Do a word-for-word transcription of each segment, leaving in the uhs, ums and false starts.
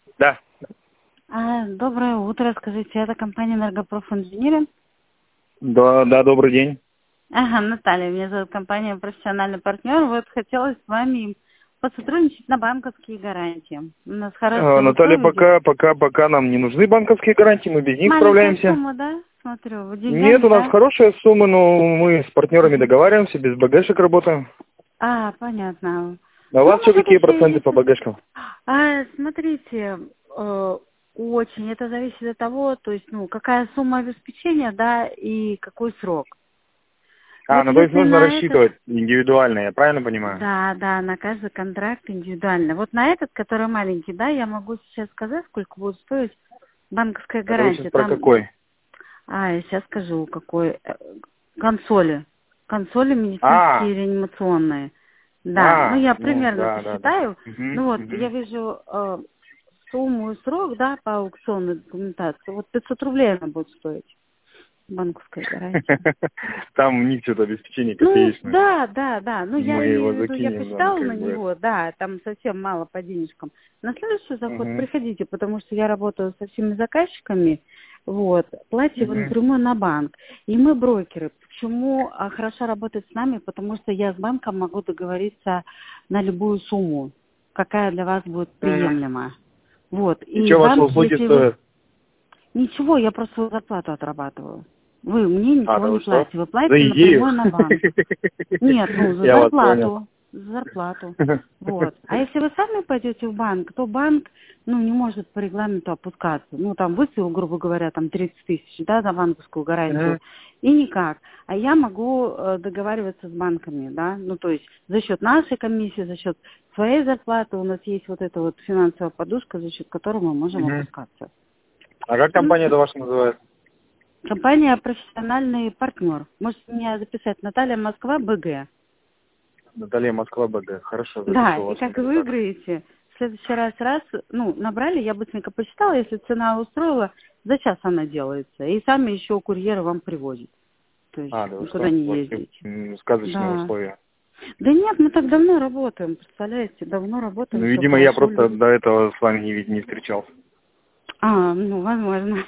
Да. А, доброе утро, скажите, это компания «Энергопроф Инжиниринг»? Да, да, добрый день. Ага, Наталья, меня зовут компания «Профессиональный партнер». Вот хотелось с вами посотрудничать на банковские гарантии. У нас Э, хорошие Наталья, условия здесь. пока, пока, пока нам не нужны банковские гарантии, мы без них Маленькая справляемся. сумма, да? Смотрю, вы Нет, деньгами, у нас да? хорошая сумма, но мы с партнерами Мгм. договариваемся, без БГшек работаем. А, понятно. А у Ну, вас что, может, какие еще проценты по если... БГшкам? А, смотрите, э, очень, это зависит от того, то есть, ну, какая сумма обеспечения, да, и какой срок. А, Вот ну то есть если нужно на этот... рассчитывать индивидуально, я правильно понимаю? Да, да, на каждый контракт индивидуально. Вот на этот, который маленький, да, я могу сейчас сказать, сколько будет стоить банковская Это вы сейчас гарантия. про Там, какой? а, я сейчас скажу, какой. э, Консоли. Консоли А, медицинские реанимационные. Да, ну а, я ну примерно да, да, да. посчитаю. Мгм, Ну вот, я мгм. вижу э, сумму и срок, да, по аукционной документации. Вот пятьсот рублей она будет стоить, банковская гарантия. Там у них что-то обеспечение Ну, копеечное. да, да, да. Ну, я Мы его имею в виду, я закинем, да, посчитала на как бы это. него, да, там совсем мало по денежкам. На следующий заход Мгм, приходите, потому что я работаю со всеми заказчиками, вот, платите вы мгм. напрямую на банк. И мы брокеры. Почему а, хорошо работать с нами? Потому что я с банком могу договориться на любую сумму, какая для вас будет Мгм. приемлема. Вот. И И что ваши банк, услуги если вы... стоят? Ничего, я просто свою зарплату отрабатываю. Вы мне А, ничего да не вы что? платите, вы За платите идею? напрямую на банк. Нет, ну за Я вас понял. зарплату. За зарплату. Вот. А если вы сами пойдете в банк, то банк, ну, не может по регламенту опускаться. Ну, там выставил, грубо говоря, там тридцать тысяч, да, за банковскую гарантию. Мгм. И никак. А я могу э, договариваться с банками, да. Ну, то есть за счет нашей комиссии, за счет своей зарплаты у нас есть вот эта вот финансовая подушка, за счет которой мы можем Мгм. опускаться. А как М, компания это ваша называется? Компания «Профессиональный партнер». Можете меня записать Наталья Москва БГ. Наталья Москва БГ. Хорошо, Да, запишу и вас на как контакт. выиграете, в следующий раз, раз, ну, набрали, я быстренько посчитала, если цена устроила, за час она делается. И сами еще курьеры вам привозят. То есть А, да вы никуда что? не У вас такие, ездите. м, сказочные Да. условия. Да нет, мы так давно работаем, представляете, давно Ну, работаем, все видимо, я хорошо, просто люди. до этого с вами не, вид- не встречался. А, ну, возможно.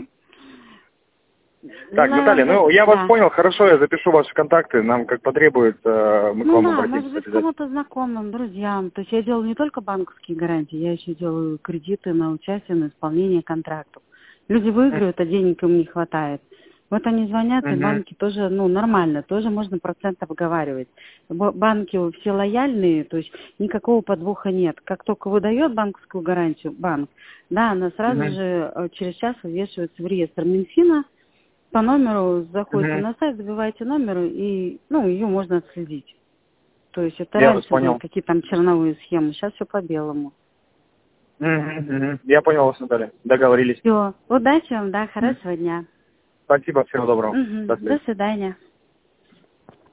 Так, Желаю Наталья, вам, ну, за- я вас да. понял, хорошо, я запишу ваши контакты, нам как потребуется, мы к Ну вам да, может обратимся быть, обязательно. кому-то знакомым, друзьям. То есть я делаю не только банковские гарантии, я еще делаю кредиты на участие, на исполнение контрактов. Люди выиграют, а денег им не хватает. Вот они звонят, и Угу. банки тоже, ну, нормально, тоже можно процент обговаривать. Б- Банки все лояльные, то есть никакого подвоха нет. Как только выдает банковскую гарантию банк, да, она сразу Угу. же э, через час вывешивается в реестр Минфина, по номеру заходите Угу. на сайт, забиваете номер, и, ну, ее можно отследить. То есть это Я вас раньше были понял. какие-то там черновые схемы, сейчас все по белому. Угу. Угу. Я понял вас, Наталья. Договорились. Все. Удачи вам, да, Мгм. хорошего дня. Спасибо, всего доброго. До Мгм. свидания. До свидания.